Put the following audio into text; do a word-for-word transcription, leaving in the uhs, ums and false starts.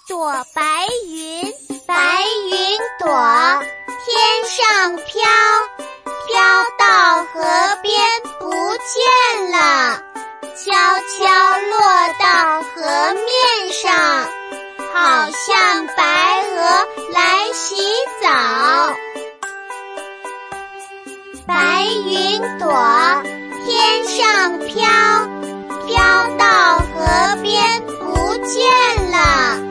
朵白云， 白云朵，天上飘，飘到河边不见了，悄悄落到河面上，好像白鹅来洗澡。白云朵，天上飘，飘到河边不见了，